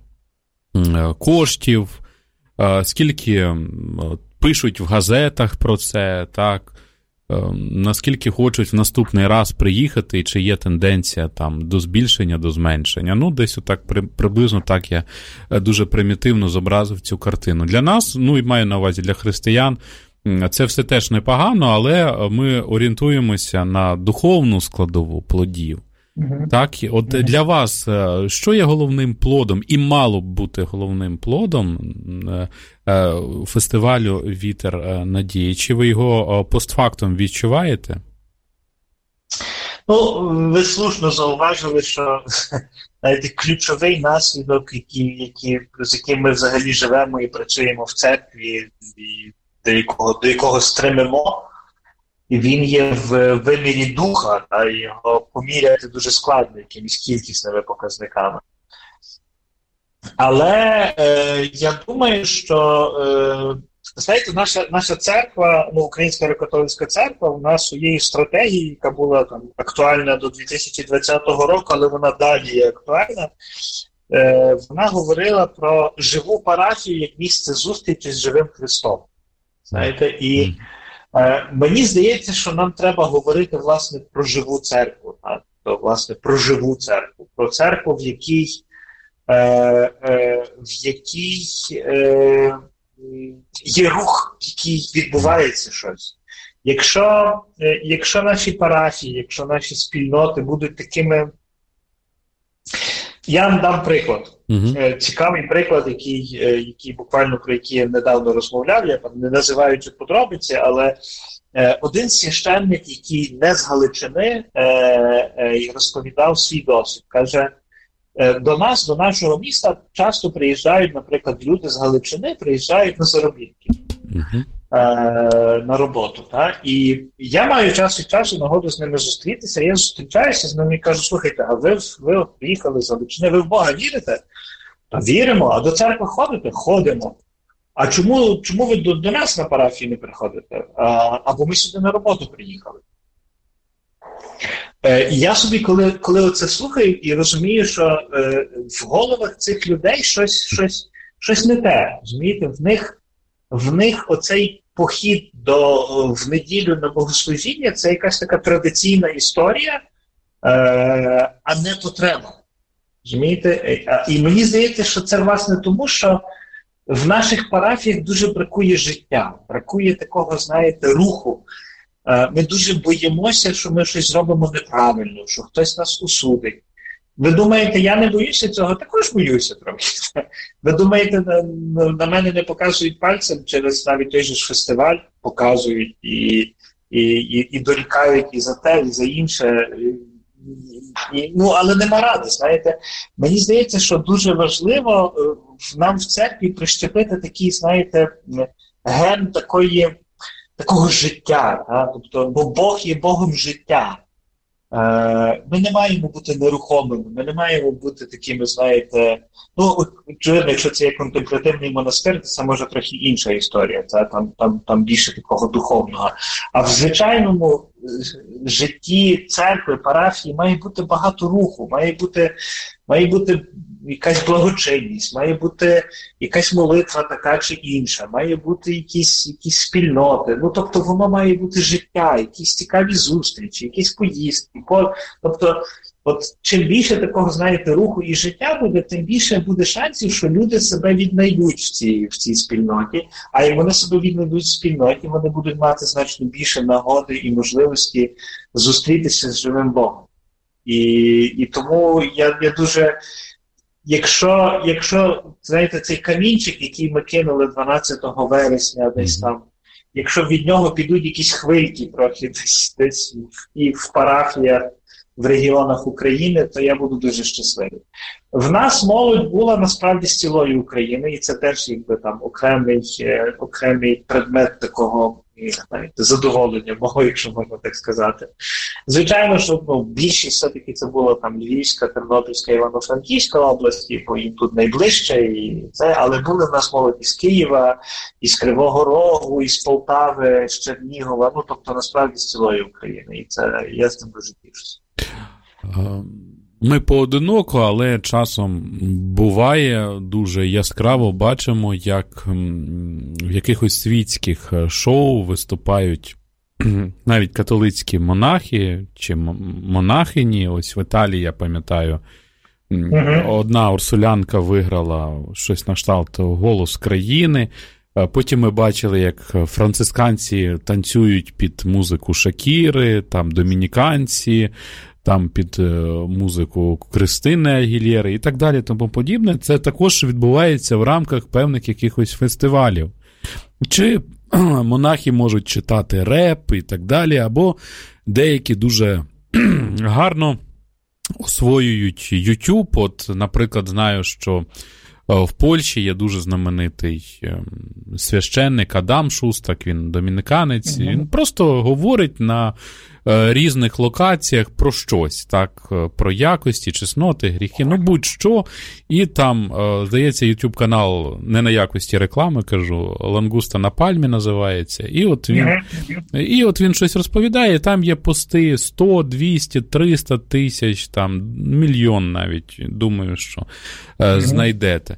коштів, скільки пишуть в газетах про це, так, наскільки хочуть в наступний раз приїхати, і чи є тенденція там до збільшення, до зменшення. Ну, десь отак приблизно так я дуже примітивно зобразив цю картину. Для нас, ну і маю на увазі для християн, це все теж непогано, але ми орієнтуємося на духовну складову плодів. Uh-huh. Так, от uh-huh. Для вас, що є головним плодом, і мало б бути головним плодом фестивалю «Вітер надії»? Чи ви його постфактум відчуваєте? Ну, ви слушно зауважили, що знаєте, ключовий наслідок, який, який, з яким ми взагалі живемо і працюємо в церкві, і до якого, до якого стремимо, і він є в вимірі духа, а його поміряти дуже складно якимись кількісними показниками. Але е, я думаю, що, е, знаєте, наша, наша церква, ну, Українська греко-католицька церква, у нас у її стратегії, яка була там актуальна до дві тисячі двадцятого року, але вона далі є актуальна, е, вона говорила про живу парафію як місце зустрічі з живим Христом. Знаєте, і е, мені здається, що нам треба говорити, власне, про живу церкву, так? То, власне, про живу церкву, про церкву, в якій е, е, в якій е, є рух, в який відбувається щось. Якщо, е, якщо наші парафії, якщо наші спільноти будуть такими... Я вам дам приклад. Uh-huh. Цікавий приклад, який, який буквально про який я недавно розмовляв, я там не називаю ці подробиці, але е, один священник, який не з Галичини, е, е, розповідав свій досвід. Каже, е, до нас, до нашого міста часто приїжджають, наприклад, люди з Галичини, приїжджають на заробітки. Uh-huh. На роботу. Та? І я маю час від часу нагоду з ними зустрітися, я зустрічаюся з ними і кажу, слухайте, а ви, ви приїхали з Галичини, ви в Бога вірите? Та віримо, а до церкви ходите? Ходимо. А чому, чому ви до, до нас на парафії не приходите? А, або ми сюди на роботу приїхали. Е, і я собі, коли, коли оце слухаю і розумію, що е, в головах цих людей щось, щось, щось не те. Розумієте, в них В них оцей похід до, в неділю на богослужіння – це якась така традиційна історія, е, а не потреба. Розумієте? І мені здається, що це, власне, тому, що в наших парафіях дуже бракує життя, бракує такого, знаєте, руху. Е, ми дуже боїмося, що ми щось зробимо неправильно, що хтось нас осудить. Ви думаєте, я не боюся цього? Також боюся трохи. Ви думаєте, на, на мене не показують пальцем через навіть той же ж фестиваль, показують і, і, і, і дорікають і за те, і за інше. І, і, ну, але нема ради, знаєте. Мені здається, що дуже важливо нам в церкві прищепити такий, знаєте, ген такої, такого життя. А? Тобто, бо Бог є Богом життя. Ми не маємо бути нерухомими, ми не маємо бути такими, знаєте, ну, очевидно, якщо це є контемплятивний монастир, то це може трохи інша історія, це там, там, там більше такого духовного. А в звичайному житті церкви, парафії має бути багато руху, має бути, має бути якась благочинність, має бути якась молитва така чи інша, має бути якісь, якісь спільноти. Ну, тобто воно має бути життя, якісь цікаві зустрічі, якісь поїздки. Тобто, от чим більше такого, знаєте, руху і життя буде, тим більше буде шансів, що люди себе віднайдуть в цій, в цій спільноті. А як вони себе віднайдуть в спільноті, вони будуть мати значно більше нагоди і можливості зустрітися з живим Богом. І, і тому я, я дуже... Якщо, якщо, знаєте, цей камінчик, який ми кинули дванадцятого вересня десь там, якщо від нього підуть якісь хвильки трохи десь, десь і в парафіях, в регіонах України, то я буду дуже щасливий. В нас молодь була насправді з цілої України, і це теж якби там окремий, е, окремий предмет такого, навіть, задоволення мого, якщо можна так сказати. Звичайно, що ну, більшість все-таки це була там Львівська, Тернопільська, Івано-Франківська області, бо їм тут найближче, і це, але були в нас молоді з Києва, із Кривого Рогу, із Полтави, з Чернігова, ну тобто насправді з цілої України, і це я з цим дуже тішуся. Ми поодиноко, але часом буває дуже яскраво бачимо, як в якихось світських шоу виступають навіть католицькі монахи чи монахині. Ось в Італії, я пам'ятаю, uh-huh. одна урсулянка виграла щось на кшталт «Голос країни». Потім ми бачили, як францисканці танцюють під музику Шакіри, там домініканці, там під музику Кристини Агілєри і так далі, тому подібне. Це також відбувається в рамках певних якихось фестивалів. Чи монахи можуть читати реп і так далі, або деякі дуже гарно освоюють YouTube. От, наприклад, знаю, що в Польщі є дуже знаменитий священник Адам Шустак, він домініканець, mm-hmm. він просто говорить на різних локаціях про щось, так, про якості, чесноти, гріхи, ну будь-що, і там, здається, YouTube-канал не на якості реклами, кажу, «Лангуста на пальмі» називається, і от він, mm-hmm. і от він щось розповідає, там є пости сто, двісті, триста тисяч, там, мільйон навіть, думаю, що mm-hmm. знайдете.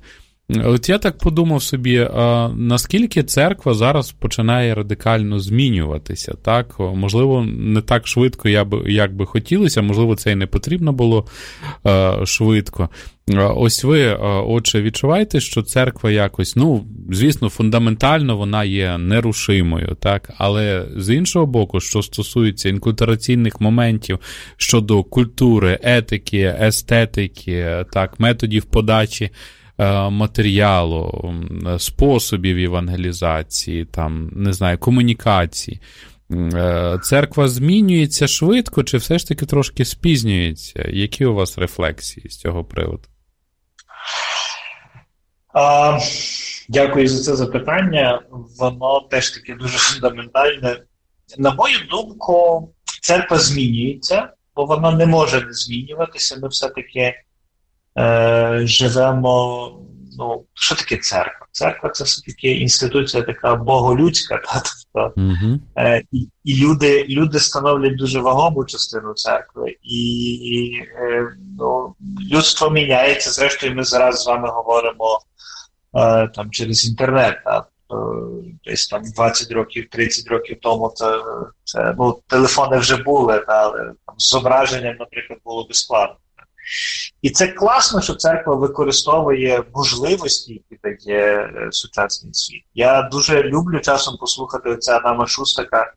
От я так подумав собі, а наскільки церква зараз починає радикально змінюватися, так? Можливо, не так швидко, як би хотілося, можливо, це і не потрібно було а, швидко. Ось ви, отже, відчуваєте, що церква якось, ну, звісно, фундаментально вона є нерушимою, так? Але з іншого боку, що стосується інкультураційних моментів щодо культури, етики, естетики, так, методів подачі матеріалу, способів евангелізації, там, не знаю, комунікації. Церква змінюється швидко чи все ж таки трошки спізнюється? Які у вас рефлексії з цього приводу? А, дякую за це запитання. Воно теж таки дуже фундаментальне. На мою думку, церква змінюється, бо вона не може не змінюватися. Ми все-таки Е, живемо, ну, що таке церква? Церква – це все-таки інституція така боголюдська, та, тобто, mm-hmm. е, і, і люди, люди становлять дуже вагому частину церкви, і, і е, ну, людство міняється, зрештою ми зараз з вами говоримо е, там, через інтернет, та, десь там двадцять років, тридцять років тому це, це, ну, телефони вже були, та, але там, з зображенням, наприклад, було би складно. І це класно, що церква використовує можливості, які дає сучасний світ. Я дуже люблю часом послухати оця Адама Шустака.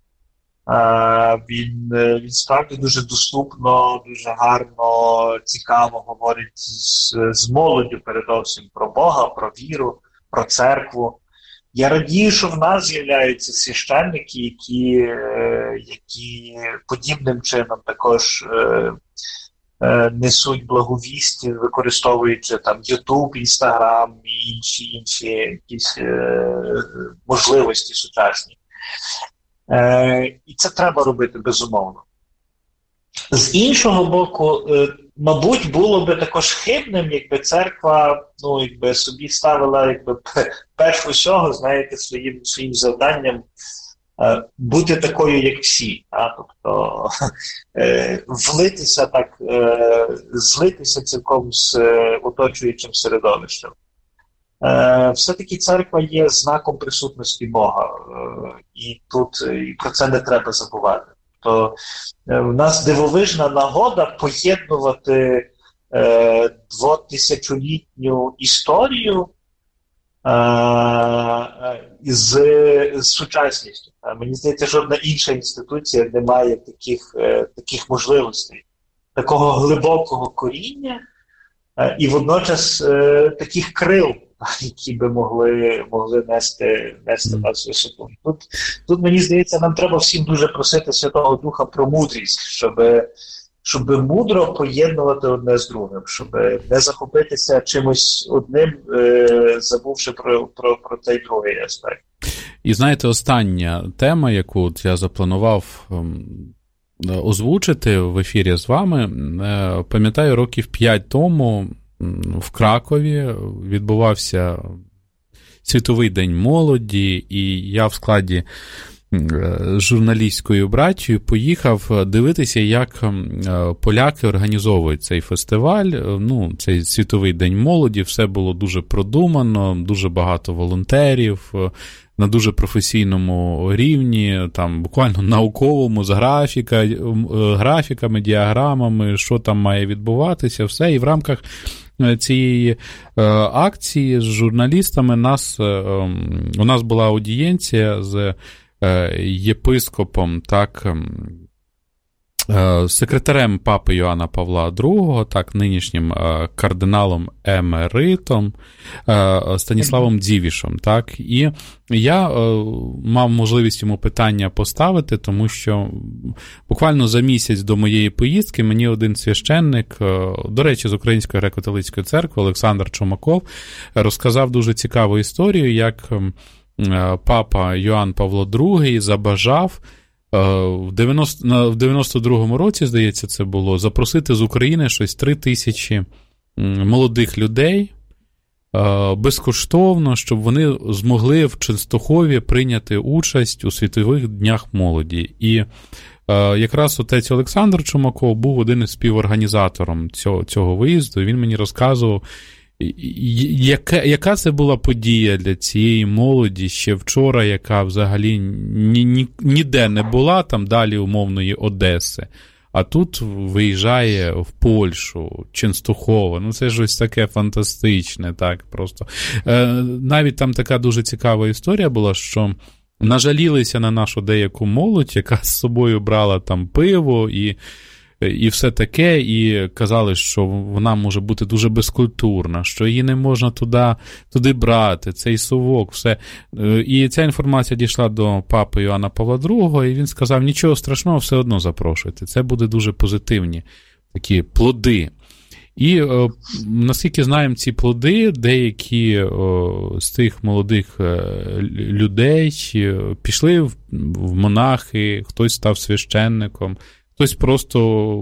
Він, він справді дуже доступно, дуже гарно, цікаво говорить з, з молоддю передовсім про Бога, про віру, про церкву. Я радію, що в нас з'являються священники, які, які подібним чином також несуть благовість, використовуючи там YouTube, Instagram і інші інші якісь е, можливості сучасні. Е, і це треба робити, безумовно. З іншого боку, е, мабуть, було би також хибним, якби церква, ну, якби собі ставила, якби перш усього, знаєте, своїм, своїм завданням бути такою, як всі, а? Тобто е, влитися так, е, злитися цілком з е, оточуючим середовищем. Е, все-таки церква є знаком присутності Бога, е, і тут і про це не треба забувати. Тобто е, в нас дивовижна нагода поєднувати е, двотисячолітню історію з, з сучасністю. Мені здається, жодна інша інституція не має таких, таких можливостей, такого глибокого коріння і водночас таких крил, які би могли, могли нести, нести нас висоту. Тут, тут, мені здається, нам треба всім дуже просити Святого Духа про мудрість, щоб щоб мудро поєднувати одне з другим, щоб не захопитися чимось одним, е, забувши про, про, про цей другий аспект. І знаєте, остання тема, яку от я запланував озвучити в ефірі з вами, е, пам'ятаю, років п'ять тому в Кракові відбувався Світовий день молоді, і я в складі з журналістською братією поїхав дивитися, як поляки організовують цей фестиваль, ну, цей Світовий день молоді, все було дуже продумано, дуже багато волонтерів, на дуже професійному рівні, там буквально науковому, з графіка, графіками, діаграмами, що там має відбуватися, все, і в рамках цієї акції з журналістами нас, у нас була аудієнція з єпископом, так, секретарем папи Йоанна Павла другого, так, нинішнім кардиналом емеритом Станіславом Дзівішем, так, і я мав можливість йому питання поставити, тому що буквально за місяць до моєї поїздки мені один священник, до речі, з Української греко-католицької церкви, Олександр Чумаков, розказав дуже цікаву історію, як папа Йоанн Павло другий забажав в дев'яносто другому році, здається, це було, запросити з України щось три тисячі молодих людей безкоштовно, щоб вони змогли в Ченстохові прийняти участь у Світових днях молоді. І якраз отець Олександр Чумаков був один із співорганізатором цього, цього виїзду, і він мені розказував, Яка, яка це була подія для цієї молоді ще вчора, яка взагалі ні, ні, ніде не була, там далі умовної Одеси, а тут виїжджає в Польщу, Ченстухова, ну це ж ось таке фантастичне, так, просто. Е, навіть там така дуже цікава історія була, що нажалілися на нашу деяку молодь, яка з собою брала там пиво і І все таке, і казали, що вона може бути дуже безкультурна, що її не можна туди, туди брати, цей совок, все. І ця інформація дійшла до папи Іоанна Павла другого, і він сказав, нічого страшного, все одно запрошуйте. Це буде дуже позитивні такі плоди. І, о, наскільки знаємо, ці плоди, деякі о, з тих молодих людей пішли в, в монахи, хтось став священником, хтось просто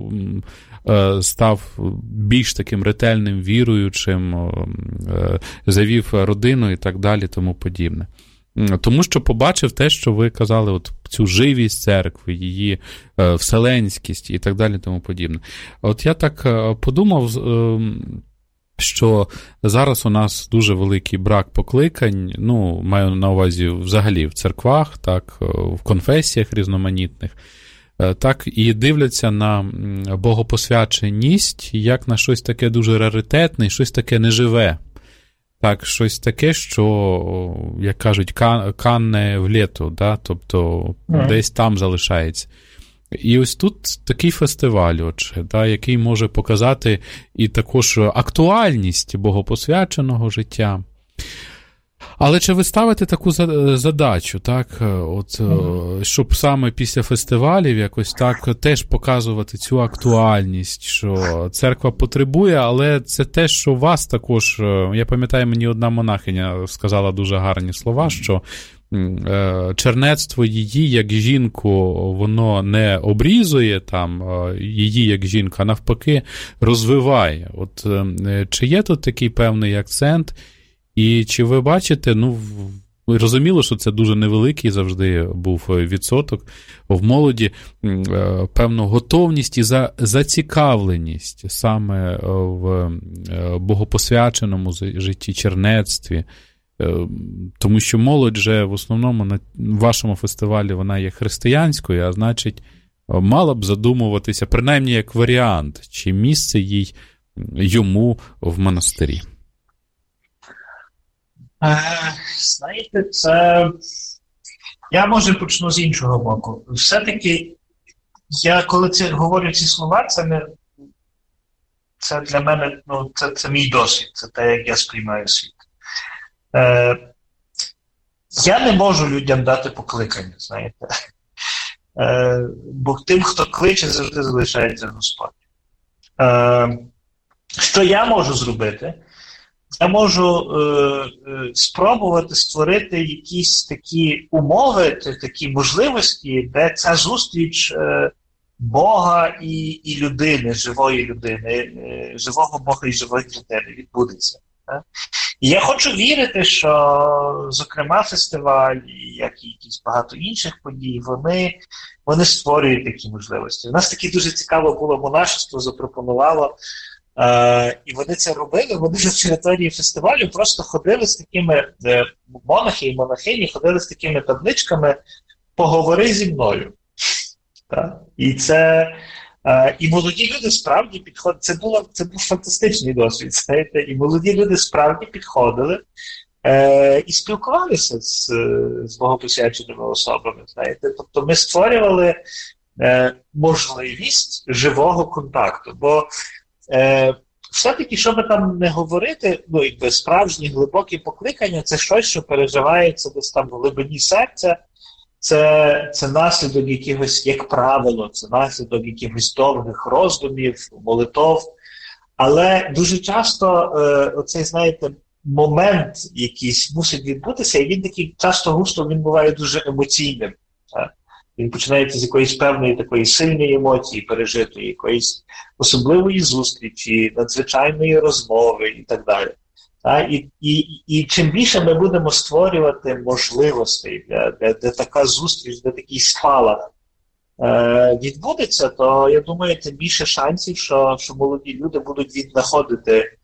е, став більш таким ретельним, віруючим, е, завів родину і так далі, тому подібне. Тому що побачив те, що ви казали, от цю живість церкви, її е, вселенськість і так далі, тому подібне. От я так подумав, е, що зараз у нас дуже великий брак покликань, ну, маю на увазі взагалі в церквах, так, в конфесіях різноманітних, так, і дивляться на богопосвяченість як на щось таке дуже раритетне, щось таке неживе. Так, щось таке, що, як кажуть, канне в літу, да? Тобто mm. десь там залишається. І ось тут такий фестиваль, отже, да, який може показати і також актуальність богопосвяченого життя. Але чи ви ставите таку задачу, так, от, mm. щоб саме після фестивалів якось так теж показувати цю актуальність, що церква потребує, але це те, що вас також, я пам'ятаю, мені одна монахиня сказала дуже гарні слова, що чернецтво її, як жінку, воно не обрізує там її, як жінка, а навпаки розвиває. От чи є тут такий певний акцент? І чи ви бачите, ну, розуміло, що це дуже невеликий завжди був відсоток в молоді, певну готовність і зацікавленість саме в богопосвяченому житті, чернецтві, тому що молодь же в основному на вашому фестивалі вона є християнською, а значить, мала б задумуватися, принаймні як варіант, чи місце їй йому в монастирі. Знаєте, це... Я, може, почну з іншого боку. Все-таки, я коли це говорю ці слова, це не... Це для мене, ну, це, це мій досвід, це те, як я сприймаю світ. Е... Я не можу людям дати покликання, знаєте. Е... Бо тим, хто кличе, завжди залишається Господь. Е... Що я можу зробити? Я можу е, е, спробувати створити якісь такі умови, такі можливості, де ця зустріч е, Бога і, і людини, живої людини, е, живого Бога і живої людини відбудеться. Так? І я хочу вірити, що, зокрема, фестиваль, як і якісь багато інших подій, вони, вони створюють такі можливості. У нас таке дуже цікаво було монашество, запропонувало. Uh, і вони це робили, вони на території фестивалю просто ходили з такими, е, монахи і монахині ходили з такими табличками «Поговори зі мною». Так? І це, е, і молоді люди справді підходили, це, було, це був фантастичний досвід, знаєте, і молоді люди справді підходили е, і спілкувалися з, з богопосвяченими особами, знаєте. Тобто ми створювали е, можливість живого контакту, бо Е, все-таки, що би там не говорити, ну, якби справжні глибокі покликання, це щось, що переживається десь там в глибині серця, це, це наслідок якихось, як правило, це наслідок якихось довгих роздумів, молитов, але дуже часто е, оцей, знаєте, момент якийсь мусить відбутися, і він такий часто густо, він буває дуже емоційним. Так? Він починається з якоїсь певної такої сильної емоції пережитої, якоїсь особливої зустрічі, надзвичайної розмови і так далі. І, і, і чим більше ми будемо створювати можливостей, де, де, де така зустріч, де такий спалах е, відбудеться, то, я думаю, тим більше шансів, що, що молоді люди будуть віднаходити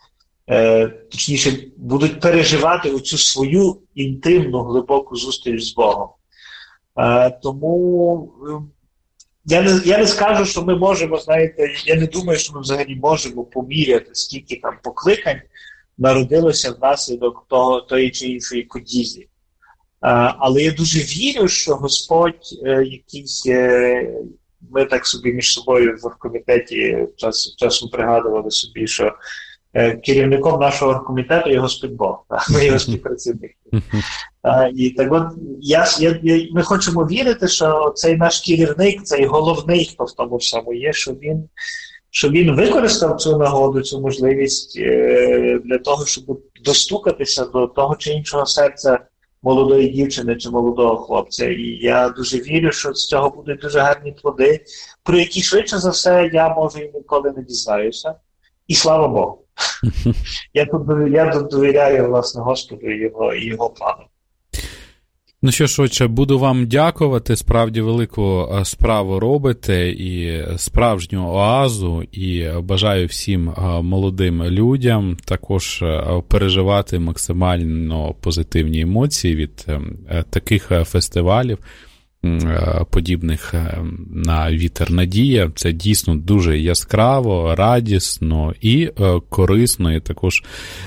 е, точніше, будуть переживати оцю свою інтимну, глибоку зустріч з Богом. Е, тому я не, я не скажу, що ми можемо, знаєте, я не думаю, що ми взагалі можемо поміряти, скільки там покликань народилося внаслідок того, тої чи іншої події. Е, але я дуже вірю, що Господь е, якийсь, е, ми так собі між собою в оргкомітеті час, часом пригадували собі, що е, керівником нашого оргкомітету є Господь Бог, так? Ми його співпрацівники. Е, і так от я, я, я, ми хочемо вірити, що цей наш керівник, цей головний, хто в тому всьому є, що він що він використав цю нагоду, цю можливість е, для того, щоб достукатися до того чи іншого серця молодої дівчини чи молодого хлопця. І я дуже вірю, що з цього будуть дуже гарні плоди, про які швидше за все я, може, і ніколи не дізнаюся. І слава Богу. я, тут, я тут довіряю, власне, Господу і його, і його плану. Ну що ж, отче, буду вам дякувати, справді велику справу робите і справжню оазу, і бажаю всім молодим людям також переживати максимально позитивні емоції від таких фестивалів, подібних на «Вітер Надія». Це дійсно дуже яскраво, радісно і корисно, і також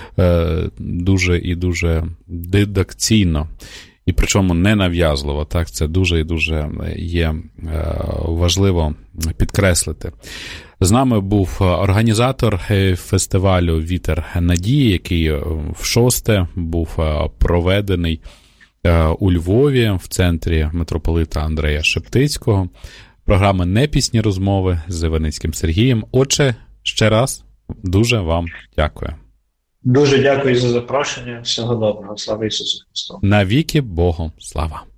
дуже і дуже дидакційно. І причому ненав'язливо, так, це дуже і дуже є е, важливо підкреслити. З нами був організатор фестивалю «Вітер Надії», який в шосте був проведений е, у Львові в центрі митрополита Андрея Шептицького. Програма «Не пісні розмови» з Іваницьким Сергієм. Отже, ще раз дуже вам дякую. Дуже дякую за запрошення. Всього доброго. Слава Ісусу Христу. Навіки Богу слава.